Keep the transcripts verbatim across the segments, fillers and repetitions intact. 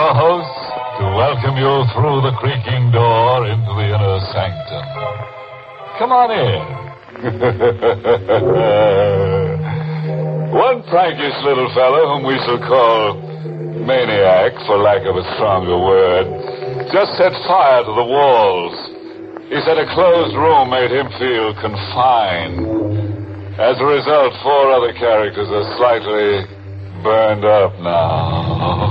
your host to welcome you through the creaking door into the inner sanctum. Come on in. One prankish little fellow, whom we shall call Maniac, for lack of a stronger word, just set fire to the walls. He said a closed room made him feel confined. As a result, four other characters are slightly burned up now.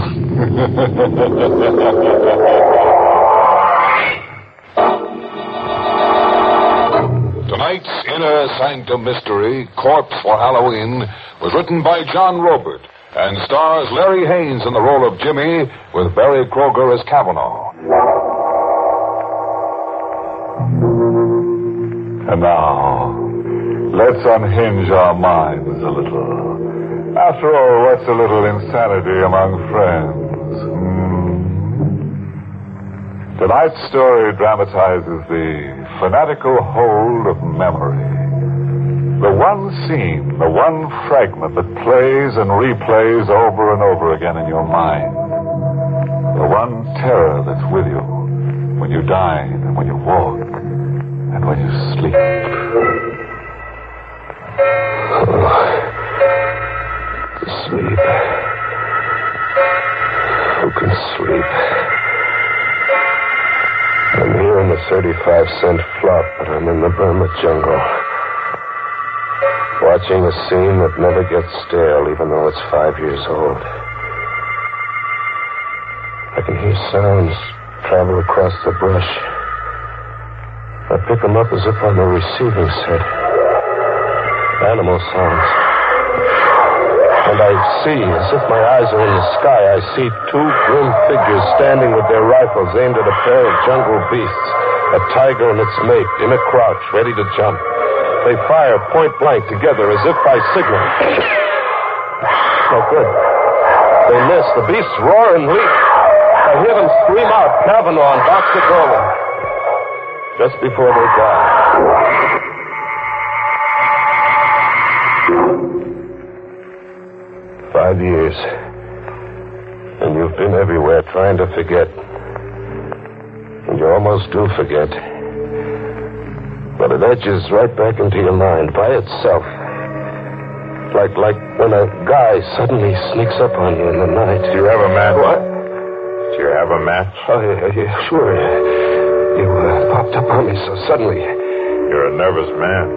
Tonight's Inner Sanctum Mystery, Corpse for Halloween, was written by John Robert and stars Larry Haynes in the role of Jimmy with Barry Kroger as Kavanaugh. And now, let's unhinge our minds a little. After all, what's a little insanity among friends? Hmm? Tonight's story dramatizes the fanatical hold of memory. The one scene, the one fragment that plays and replays over and over again in your mind. The one terror that's with you when you dine and when you walk and when you sleep. Sleep. Who can sleep? I'm here in the thirty-five cent flop, but I'm in the Burma jungle. Watching a scene that never gets stale, even though it's five years old. I can hear sounds travel across the brush. I pick them up as if I'm a receiving set. Animal sounds. And I see, as if my eyes are in the sky, I see two grim figures standing with their rifles aimed at a pair of jungle beasts, a tiger and its mate, in a crouch, ready to jump. They fire point blank together, as if by signal. No good. They miss. The beasts roar and leap. I hear them scream out, Kavanaugh and Boxer Dolan. Just before they die. Five years. And you've been everywhere trying to forget. And you almost do forget. But it edges right back into your mind by itself. Like like when a guy suddenly sneaks up on you in the night. Do you have a match? What? Do you have a match? Oh, yeah, yeah, sure. You uh, popped up on me so suddenly. You're a nervous man.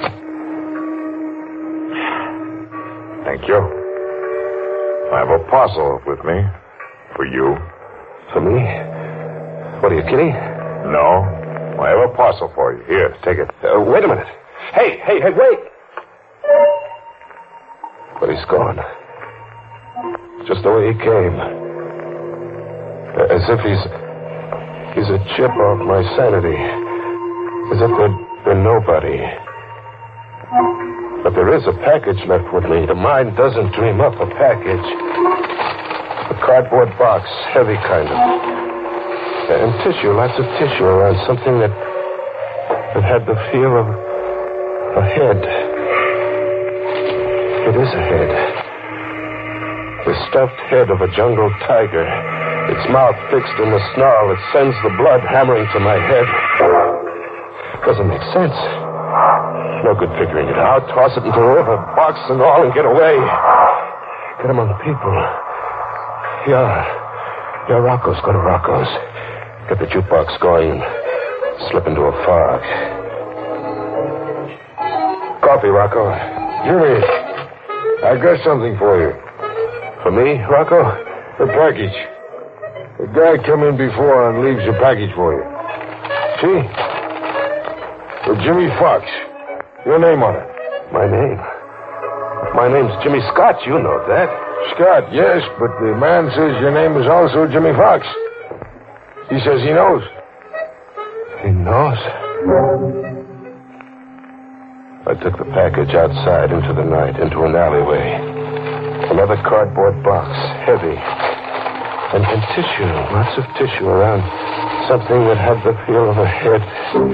Thank you. I have a parcel with me. For you. For me? What, are you kidding? No. I have a parcel for you. Here, take it. Uh, wait a minute. Hey, hey, hey, wait! But he's gone. Just the way he came. As if he's... He's a chip off my sanity. As if there'd been nobody. But there is a package left with me. The mind doesn't dream up a package. A cardboard box, heavy kind of. And tissue, lots of tissue around something that... that had the feel of a head. It is a head. The stuffed head of a jungle tiger. Its mouth fixed in the snarl that sends the blood hammering to my head. Doesn't make sense. No good figuring it out. Toss it into the river, box and all, and get away. Get among people. Yeah. Yeah, Rocco's. Go to Rocco's. Get the jukebox going and slip into a fog. Coffee, Rocco. Jimmy, I got something for you. For me, Rocco? A package. A guy come in before and leaves a package for you. See? For Jimmy Fox. Your name on it. My name? My name's Jimmy Scott. You know that. Scott, yes, but the man says your name is also Jimmy Fox. He says he knows. He knows? I took the package outside into the night, into an alleyway. Another cardboard box, heavy. And, and tissue, lots of tissue around something that had the feel of a head.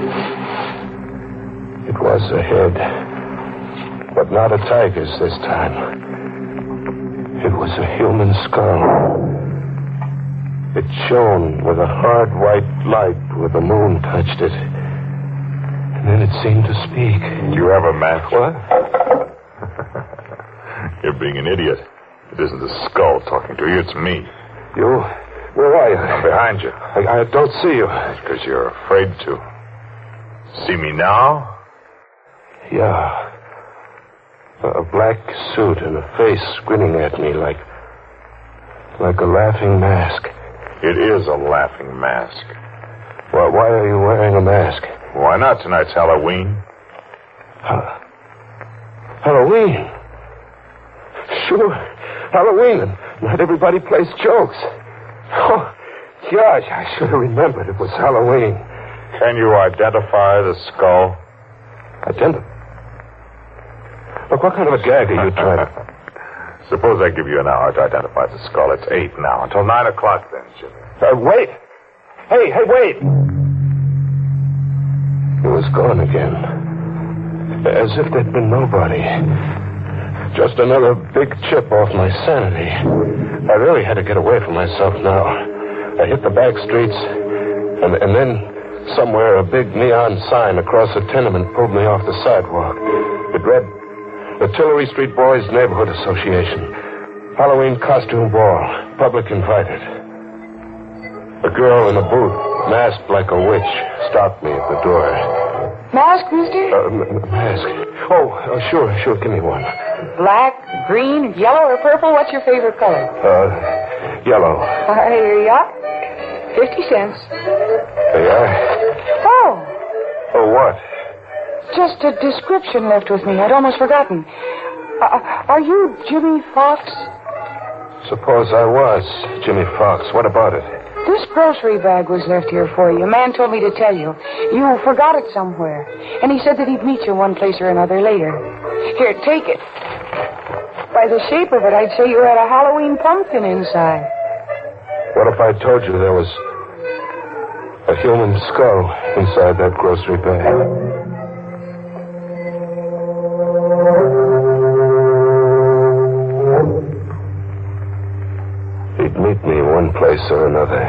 It was a head, but not a tiger's this time. It was a human skull. It shone with a hard white light where the moon touched it. And then it seemed to speak. You have a mask? What? You're being an idiot. It isn't the skull talking to you, it's me. You? Where are you? I'm behind you. I, I don't see you. It's because you're afraid to. See me now? Yeah. A, a black suit and a face grinning at me like... like a laughing mask. It is a laughing mask. Well, why are you wearing a mask? Why not? Tonight's Halloween. Ha- Halloween? Sure. Halloween. And not everybody plays jokes. Oh, gosh, I should have remembered it was Halloween. Can you identify the skull? Identify? Look, what kind of a gag are you trying to... Suppose I give you an hour to identify the skull. It's eight now. Until nine o'clock then, Jimmy. Uh, wait! Hey, hey, wait! He was gone again. As if there'd been nobody. Just another big chip off my sanity. I really had to get away from myself now. I hit the back streets, and, and then somewhere a big neon sign across a tenement pulled me off the sidewalk. It read, the Tillery Street Boys Neighborhood Association. Halloween costume ball. Public invited. A girl in a booth, masked like a witch, stopped me at the door. Mask, mister? Uh, m- mask. Oh, uh, sure, sure. Give me one. Black, green, yellow, or purple? What's your favorite color? Uh, yellow. Uh, here you are. Fifty cents. There you are. Oh, Oh, what? just a description left with me. I'd almost forgotten. Uh, are you Jimmy Fox? Suppose I was Jimmy Fox. What about it? This grocery bag was left here for you. A man told me to tell you. You forgot it somewhere. And he said that he'd meet you one place or another later. Here, take it. By the shape of it, I'd say you had a Halloween pumpkin inside. What if I told you there was a human skull inside that grocery bag? He'd meet me one place or another.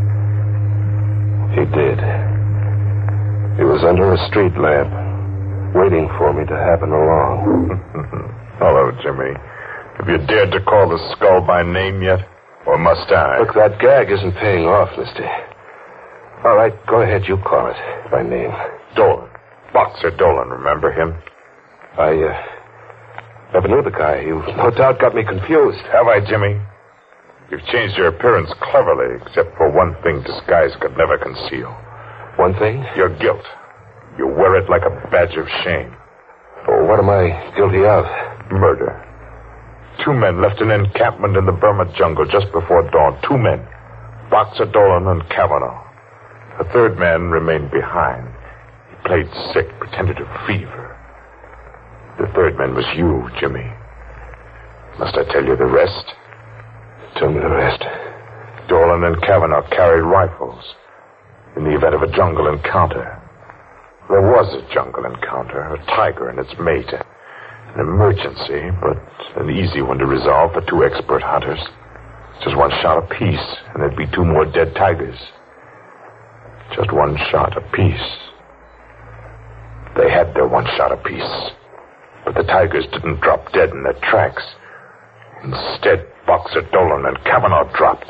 He did. He was under a street lamp, waiting for me to happen along. Hello, Jimmy. Have you dared to call the skull by name yet? Or must I? Look, that gag isn't paying off, mister. All right, go ahead. You call it by name. Dolan. Boxer Dolan, remember him? I, uh, never knew the guy. You no doubt got me confused. Have I, Jimmy? You've changed your appearance cleverly, except for one thing disguise could never conceal. One thing? Your guilt. You wear it like a badge of shame. Oh, what am I guilty of? Murder. Two men left an encampment in the Burma jungle just before dawn. Two men. Boxer Dolan and Kavanaugh. A third man remained behind. He played sick, pretended to have fever. The third man was you, Jimmy. Must I tell you the rest? Tell me the rest. Dolan and Kavanaugh carried rifles in the event of a jungle encounter. There was a jungle encounter, a tiger and its mate. An emergency, but an easy one to resolve for two expert hunters. Just one shot apiece, and there'd be two more dead tigers. Just one shot apiece. They had their one shot apiece, but the tigers didn't drop dead in their tracks. Instead, Boxer Dolan and Kavanaugh dropped.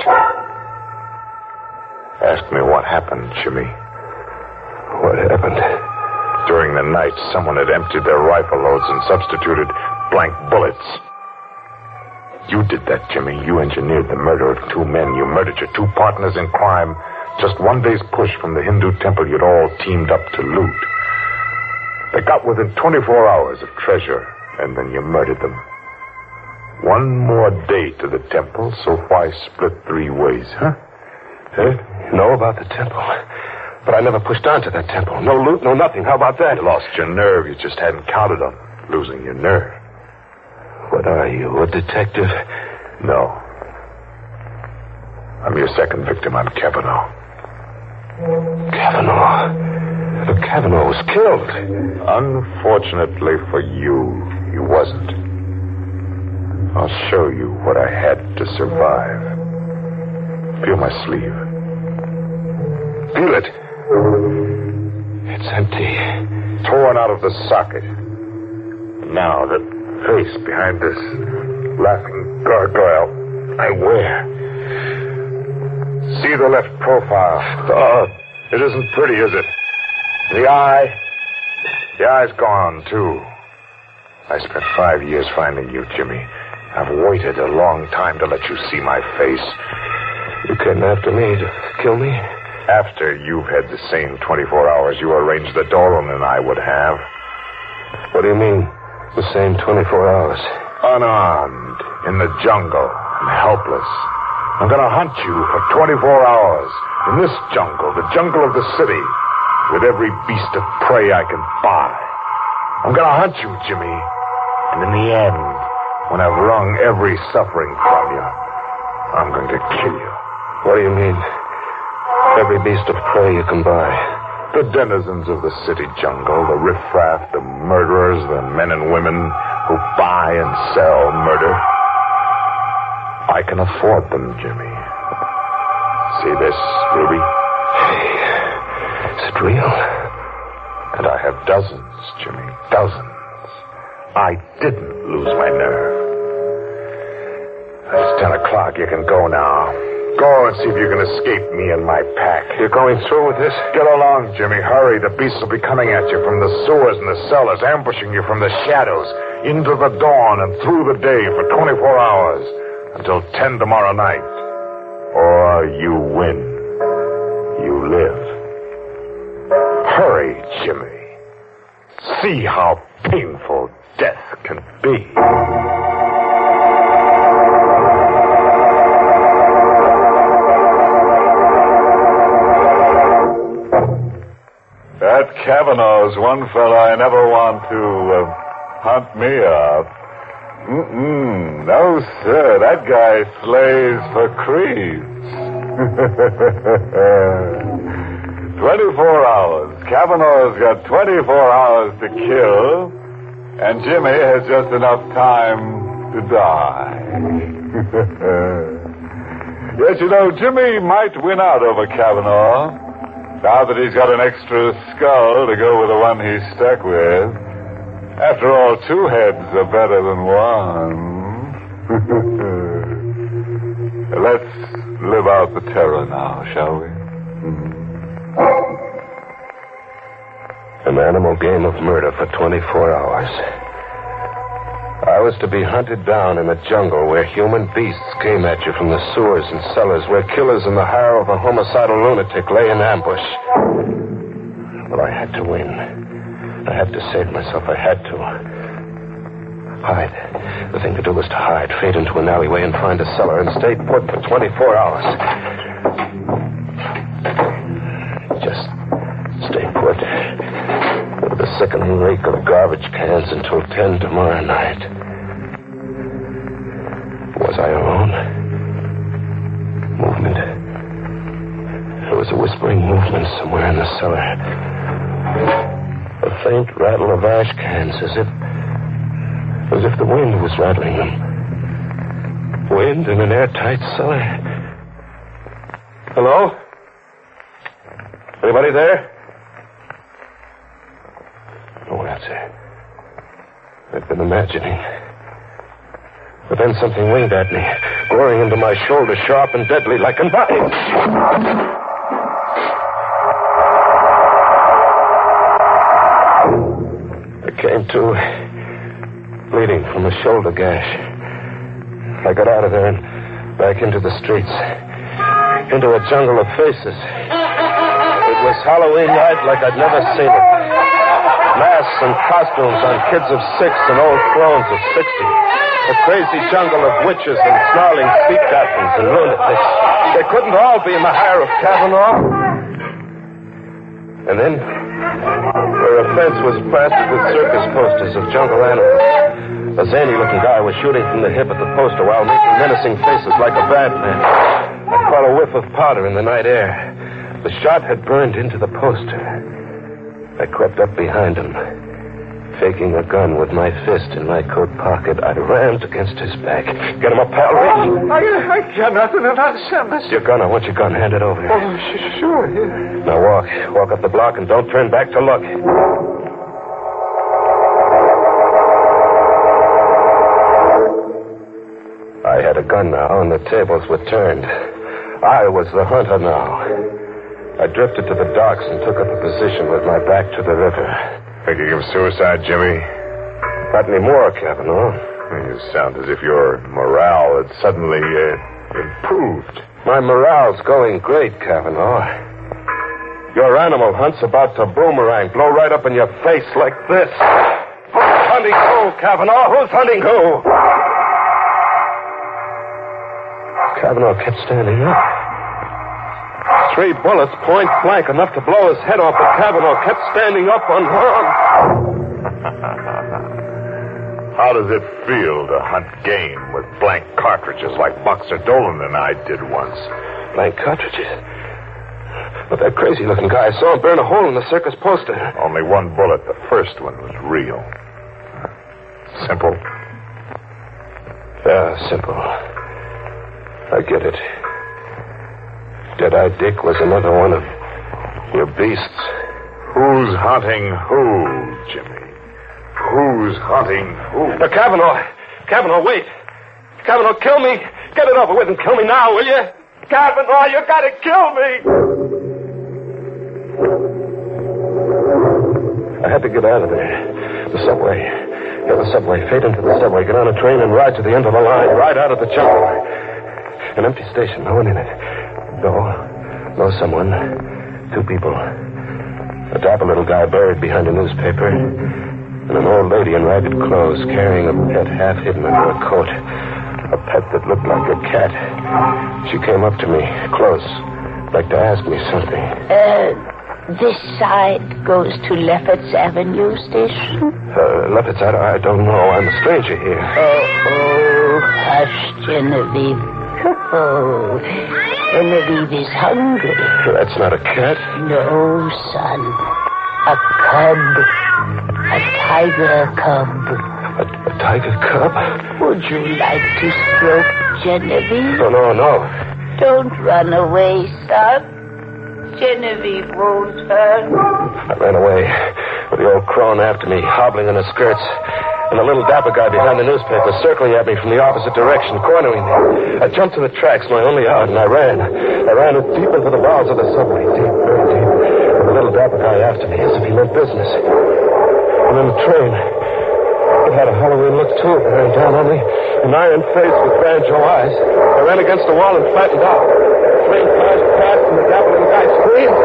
Ask me what happened, Jimmy. What happened? During the night, someone had emptied their rifle loads and substituted blank bullets. You did that, Jimmy. You engineered the murder of two men. You murdered your two partners in crime. Just one day's push from the Hindu temple you'd all teamed up to loot. They got within twenty-four hours of treasure, and then you murdered them. One more day to the temple, so why split three ways, huh? Huh? Know about the temple. But I never pushed on to that temple. No loot, no nothing. How about that? You lost your nerve. You just hadn't counted on losing your nerve. What are you, a detective? No. I'm your second victim on Kavanaugh. Kavanaugh? But Kavanaugh was killed. Unfortunately for you, he wasn't. I'll show you what I had to survive. Feel my sleeve. Feel it. It's empty. Torn out of the socket. Now the face behind this laughing gargoyle I wear. See the left profile. Oh, it isn't pretty, is it? The eye. The eye's gone, too. I spent five years finding you, Jimmy. I've waited a long time to let you see my face. You came after me to kill me? After you've had the same twenty-four hours you arranged that Doran and I would have. What do you mean, the same twenty-four hours? Unarmed, in the jungle, and helpless. I'm going to hunt you for twenty-four hours. In this jungle, the jungle of the city, with every beast of prey I can buy. I'm going to hunt you, Jimmy. And in the end, when I've wrung every suffering from you, I'm going to kill you. What do you mean? Every beast of prey you can buy. The denizens of the city jungle, the riffraff, the murderers, the men and women who buy and sell murder. I can afford them, Jimmy. See this, Ruby? Hey, is it real? And I have dozens, Jimmy, dozens. I didn't lose my nerve. It's ten o'clock. You can go now. Go and see if you can escape me and my pack. You're going through with this? Get along, Jimmy. Hurry. The beasts will be coming at you from the sewers and the cellars, ambushing you from the shadows, into the dawn and through the day for twenty-four hours, until ten tomorrow night. Or you win. You live. Hurry, Jimmy. See how painful death can be. That Kavanaugh's one fella I never want to uh, hunt me up. Mm-mm. No, sir. That guy slays for creeps. twenty-four hours. Kavanaugh's got twenty-four hours to kill, and Jimmy has just enough time to die. Yes, you know, Jimmy might win out over Kavanaugh. Now that he's got an extra skull to go with the one he's stuck with. After all, two heads are better than one. Let's live out the terror now, shall we? An animal game of murder for twenty-four hours. I was to be hunted down in the jungle where human beasts came at you from the sewers and cellars, where killers in the hire of a homicidal lunatic lay in ambush. Well, I had to win. I had to save myself. I had to. Hide. The thing to do was to hide, fade into an alleyway and find a cellar and stay put for twenty-four hours. Just stay put. With the sickening reek of garbage cans until ten tomorrow night. Was I alone? Movement. There was a whispering movement somewhere in the cellar. A faint rattle of ash cans, as if... as if the wind was rattling them. Wind in an airtight cellar. Hello? Anybody there? No answer. I've been imagining. But then something winged at me, goring into my shoulder, sharp and deadly, like a knife. I came to, bleeding from a shoulder gash. I got out of there and back into the streets, into a jungle of faces. It was Halloween night like I'd never seen it. Masks and costumes on kids of six and old crones of sixty. A crazy jungle of witches and snarling sea captains and lunatics. They couldn't all be in the hire of Kavanaugh. And then, where a fence was plastered with circus posters of jungle animals, a zany-looking guy was shooting from the hip at the poster while making menacing faces like a bad man. I caught a whiff of powder in the night air. The shot had burned into the poster. I crept up behind him, Faking a gun with my fist in my coat pocket, I rammed against his back. Get him up, pal. Oh, I, I got nothing in that sentence. Your gun. I want your gun. Hand it over. Oh, sh- sure. Yeah. Now walk. Walk up the block and don't turn back to look. I had a gun now, and the tables were turned. I was the hunter now. I drifted to the docks and took up a position with my back to the river. Thinking of suicide, Jimmy? Not anymore, Cavanaugh. You sound as if your morale had suddenly uh, improved. My morale's going great, Cavanaugh. Your animal hunt's about to boomerang, blow right up in your face like this. Who's hunting who, Cavanaugh? Who's hunting who? Cavanaugh kept standing up. Three bullets, point blank, enough to blow his head off, but Cavanaugh kept standing up unharmed. How does it feel to hunt game with blank cartridges like Boxer Dolan and I did once? Blank cartridges? But that crazy-looking guy, I saw him burn a hole in the circus poster. Only one bullet. The first one was real. Simple? Yeah, simple. I get it. Dead-Eye Dick was another one of your beasts. Who's hunting who, Jimmy? Who's hunting who? Uh, Cavanaugh! Cavanaugh, wait! Cavanaugh, kill me! Get it over with and kill me now, will you? Cavanaugh, you gotta kill me! I had to get out of there. The subway. Yeah, the subway. Fade into the subway. Get on a train and ride to the end of the line. Ride out of the jungle. An empty station. No one in it. No. No someone. Two people. A dapper little guy buried behind a newspaper. And an old lady in ragged clothes carrying a pet half hidden under a coat. A pet that looked like a cat. She came up to me, close, like to ask me something. Uh, this side goes to Lefferts Avenue Station? Uh, Lefferts, I, I don't know. I'm a stranger here. Oh, oh, hush, Genevieve. Oh, Genevieve is hungry. That's not a cat. No, son. A cub. A tiger cub. A, a tiger cub? Would you like to stroke Genevieve? No, no, no. Don't run away, son. Genevieve won't hurt. I ran away with the old crone after me, hobbling in her skirts. And the little dapper guy behind the newspaper circling at me from the opposite direction, cornering me. I jumped to the tracks, my only out, and I ran. I ran deep into the bowels of the subway, deep, very deep. And the little dapper guy after me, as if he meant business. And then the train. It had a Halloween look, too. It ran down on me. An iron face with banjo eyes. I ran against the wall and flattened out. The train flashed past, and the dapper little guy screamed.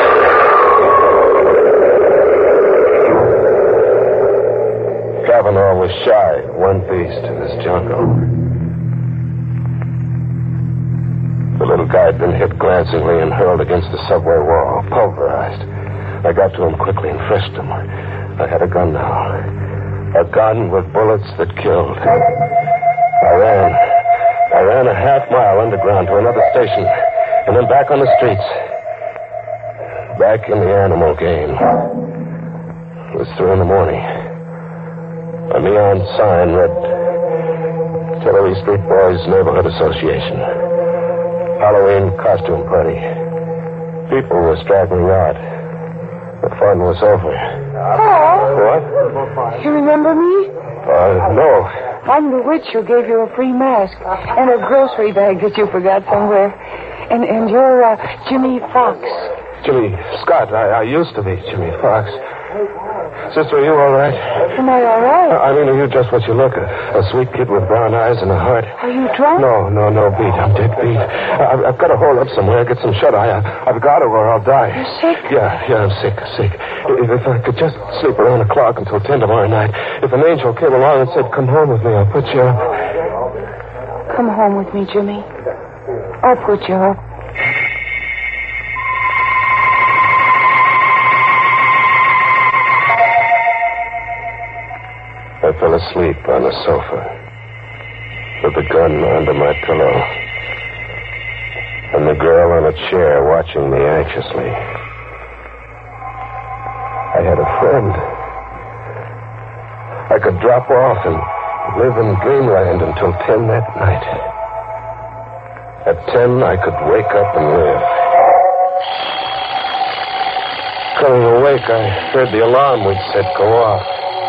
Cavanaugh was shy, one beast in this jungle. The little guy had been hit glancingly and hurled against the subway wall, pulverized. I got to him quickly and frisked him. I had a gun now. A gun with bullets that killed. I ran. I ran a half mile underground to another station, and then back on the streets. Back in the animal game. It was three in the morning. A neon sign read Tillery Street Boys Neighborhood Association. Halloween costume party. People were straggling out. The fun was over. Oh. What? You remember me? Uh, no. I'm the witch who gave you a free mask and a grocery bag that you forgot somewhere. And and you're uh, Jimmy Fox. Jimmy Scott. I, I used to be Jimmy Fox. Sister, are you all right? Am I all right? I mean, are you just what you look? A, a sweet kid with brown eyes and a heart. Are you drunk? No, no, no, beat. I'm dead beat. I've, I've got to hole up somewhere, get some shut-eye. I, I've got to or I'll die. You're sick? Yeah, yeah, I'm sick, sick. If, if I could just sleep around the clock until ten tomorrow night. If an angel came along and said, come home with me, I'll put you up. Come home with me, Jimmy. I'll put you up. I fell asleep on the sofa with the gun under my pillow and the girl on a chair watching me anxiously. I had a friend. I could drop off and live in dreamland until ten that night. At ten, I could wake up and live. Coming awake, I heard the alarm we'd set go off.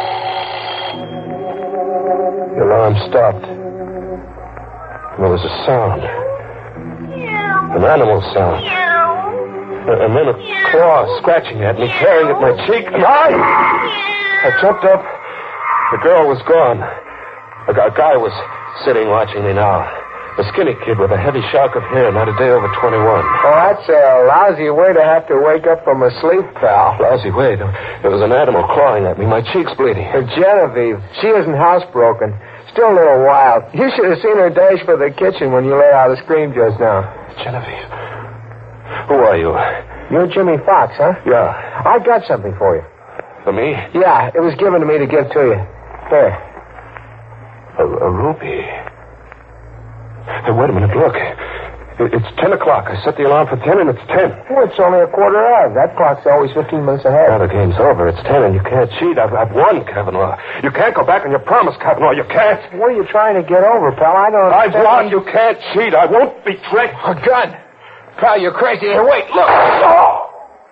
The alarm stopped. And there was a sound. An animal sound. And then a claw scratching at me, tearing at my cheek. And I... I jumped up. The girl was gone. A guy was sitting watching me now. A skinny kid with a heavy shock of hair, not a day over twenty-one. Oh, that's a lousy way to have to wake up from a sleep, pal. Lousy way. There was an animal clawing at me. My cheek's bleeding. Uh, Genevieve, she isn't housebroken. Still a little wild. You should have seen her dash for the kitchen when you let out a scream just now. Genevieve. Who are you? You're Jimmy Fox, huh? Yeah. I got something for you. For me? Yeah, it was given to me to give to you. Here. A, a ruby. Hey, wait a minute, look. It's ten o'clock. I set the alarm for ten, and it's ten. Well, it's only a quarter of. That clock's always fifteen minutes ahead. Now the game's over. It's ten, and you can't cheat. I've, I've won, Kavanaugh. You can't go back on your promise, Kavanaugh. You can't. What are you trying to get over, pal? I don't I've understand. won. You can't cheat. I won't be tricked. A gun. Pal, you're crazy. Here, wait, look. Oh!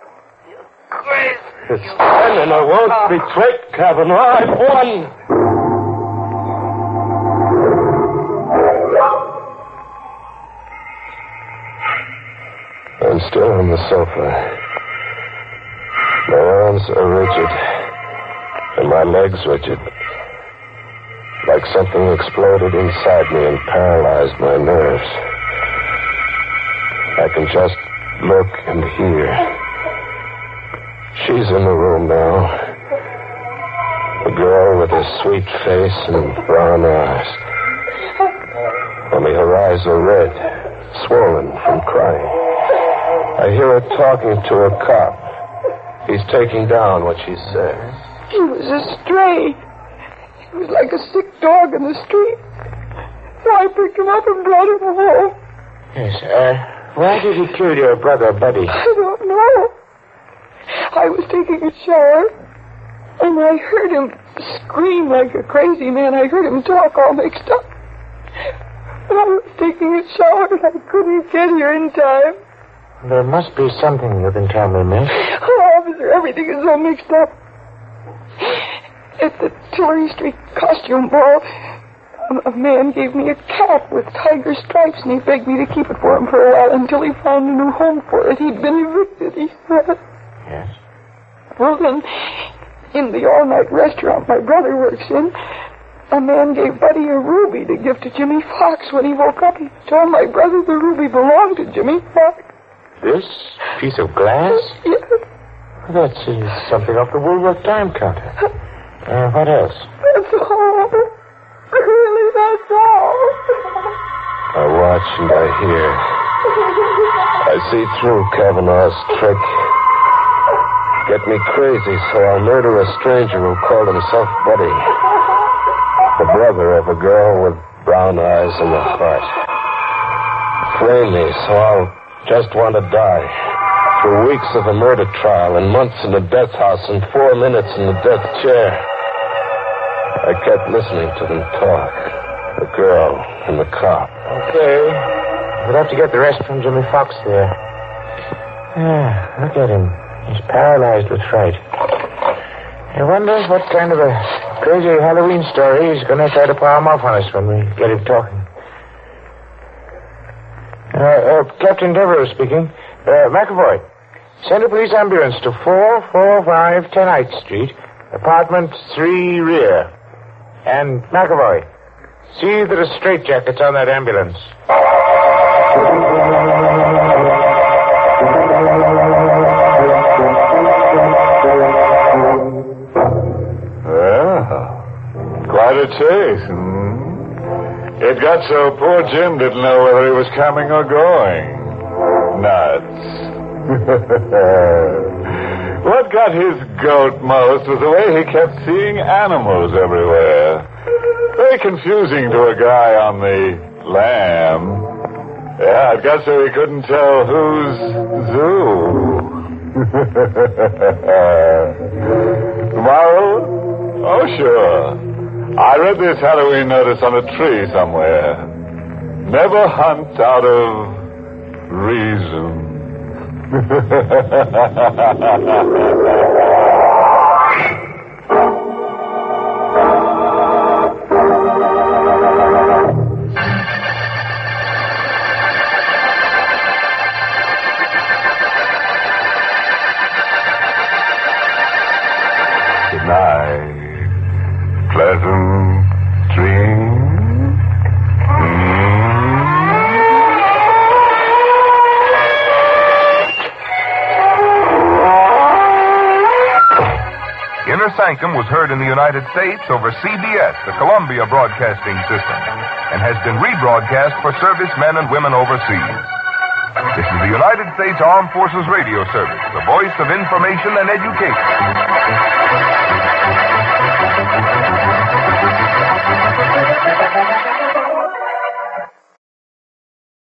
It's ten, and I won't be tricked, Kavanaugh. I've won. I'm still on the sofa. My arms are rigid, and my legs rigid. Like something exploded inside me and paralyzed my nerves. I can just look and hear. She's in the room now. The girl with a sweet face and brown eyes. Only her eyes are red, swollen from crying. I hear her talking to a cop. He's taking down what she says. He was a stray. He was like a sick dog in the street. So I picked him up and brought him home. Yes, uh, why did he kill your brother, Buddy? I don't know. I was taking a shower, and I heard him scream like a crazy man. I heard him talk all mixed up. But I was taking a shower, and I couldn't get here in time. There must be something you can tell me, miss. Oh, officer, everything is so mixed up. At the Tillery Street costume ball, a, a man gave me a cap with tiger stripes, and he begged me to keep it for him for a while until he found a new home for it. He'd been evicted, he said. Yes? Well, then, in the all-night restaurant my brother works in, a man gave Buddy a ruby to give to Jimmy Fox. When he woke up, he told my brother the ruby belonged to Jimmy Fox. This piece of glass? Yes. That's uh, something off the Woolworth time counter. Uh, what else? That's all. Really, that's all. I watch and I hear. I see through Kavanaugh's trick. Get me crazy, so I'll murder a stranger who called himself Buddy. The brother of a girl with brown eyes and a heart. Frame me, so I'll just want to die. Through weeks of a murder trial and months in the death house and four minutes in the death chair. I kept listening to them talk. The girl and the cop. Okay. We'll have to get the rest from Jimmy Fox there. Yeah, look at him. He's paralyzed with fright. I wonder what kind of a crazy Halloween story he's going to try to palm off on us when we get him talking. Uh, uh, Captain Devereux speaking. Uh, McAvoy, send a police ambulance to four four five Tenite Street, apartment three rear. And McAvoy, see that a straitjacket's on that ambulance. Well, quite a chase. Hmm? It got so poor Jim didn't know whether he was coming or going. Nuts. What got his goat most was the way he kept seeing animals everywhere. Very confusing to a guy on the lam. Yeah, it got so he couldn't tell who's zoo. Tomorrow, Oh, sure. I read this Halloween notice on a tree somewhere. Never hunt out of reason. Good night. Pleasant dreams. Inner Sanctum was heard in the United States over C B S, the Columbia Broadcasting System, and has been rebroadcast for servicemen and women overseas. This is the United States Armed Forces Radio Service, the voice of information and education.